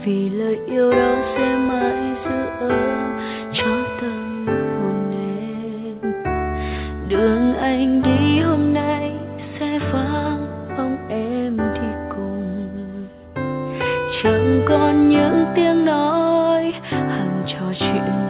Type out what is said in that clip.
vì lời yêu đó sẽ mãi giữ cho tâm hồn em. Đường anh đi hôm nay sẽ vắng bóng em đi cùng, chẳng còn những tiếng nói hàng trò chuyện